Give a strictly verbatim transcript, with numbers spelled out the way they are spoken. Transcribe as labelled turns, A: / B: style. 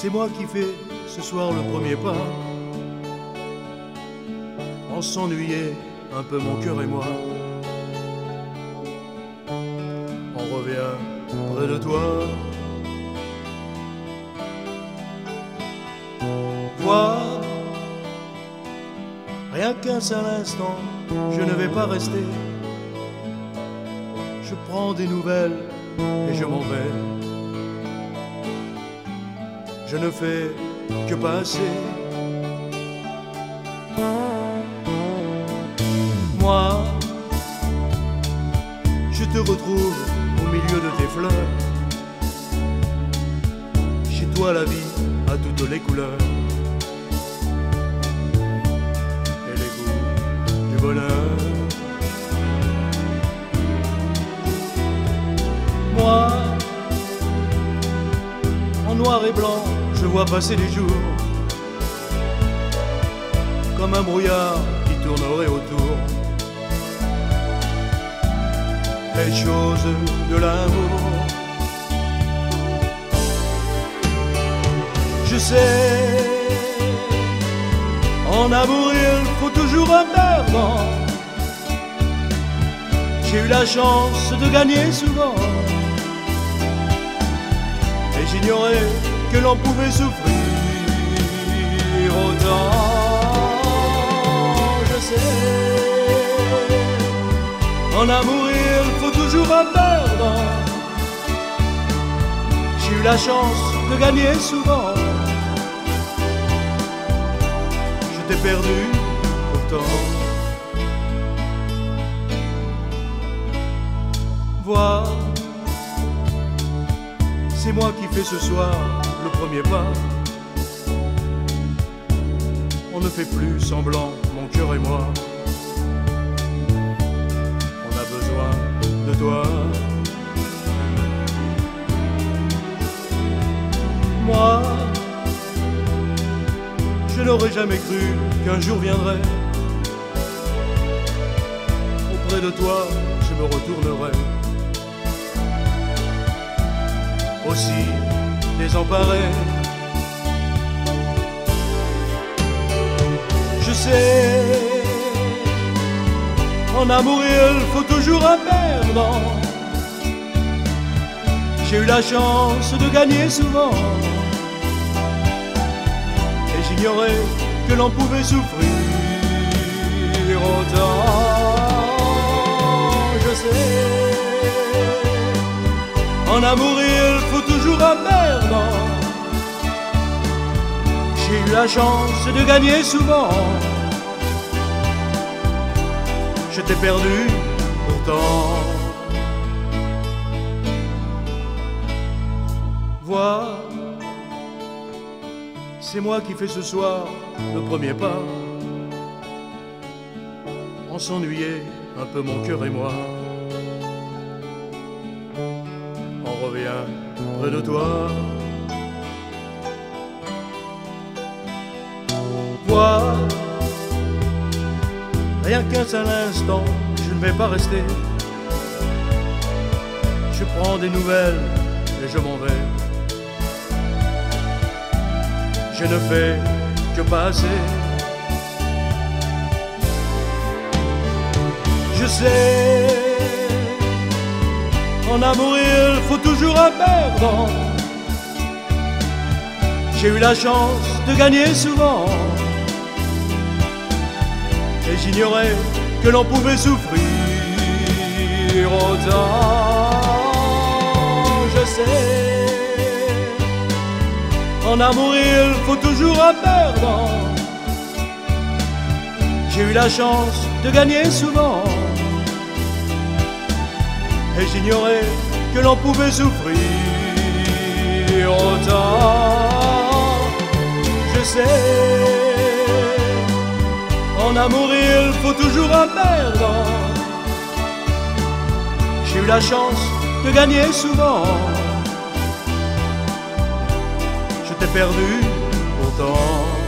A: C'est moi qui fais ce soir le premier pas. On s'ennuyait un peu mon cœur et moi. On revient près de toi. Vois, rien qu'un seul instant, je ne vais pas rester. Je prends des nouvelles et je m'en vais. Je ne fais que passer. Moi, je te retrouve au milieu de tes fleurs. Chez toi la vie a toutes les couleurs et les goûts du bonheur. Moi, en noir et blanc, je vois passer les jours comme un brouillard qui tournerait autour les choses de l'amour. Je sais, en amour il faut toujours un perdant. J'ai eu la chance de gagner souvent et j'ignorais que l'on pouvait souffrir autant. Je sais, en amour il faut toujours un perdant. J'ai eu la chance de gagner souvent. Je t'ai perdu pourtant. Vois, c'est moi qui fais ce soir le premier pas. On ne fait plus semblant, mon cœur et moi. On a besoin de toi. Moi, je n'aurais jamais cru qu'un jour viendrait. Auprès de toi, je me retournerai. Aussi désemparé. Je sais, en amour il faut toujours un perdant. J'ai eu la chance de gagner souvent et j'ignorais que l'on pouvait souffrir autant. Je sais, en amour il faut toujours un perdant. J'ai eu la chance de gagner souvent. Je t'ai perdu pourtant. Vois, c'est moi qui fais ce soir le premier pas. On s'ennuyait un peu mon cœur et moi. On revient près de toi. Vois, rien qu'un seul instant, je ne vais pas rester. Je prends des nouvelles et je m'en vais. Je ne fais que passer. Je sais, en amour il faut toujours un perdant. J'ai eu la chance de gagner souvent et j'ignorais que l'on pouvait souffrir autant. Je sais, en amour il faut toujours un perdant. J'ai eu la chance de gagner souvent et j'ignorais que l'on pouvait souffrir autant. Je sais, en amour il faut toujours un perdant. J'ai eu la chance de gagner souvent. Je t'ai perdu pourtant.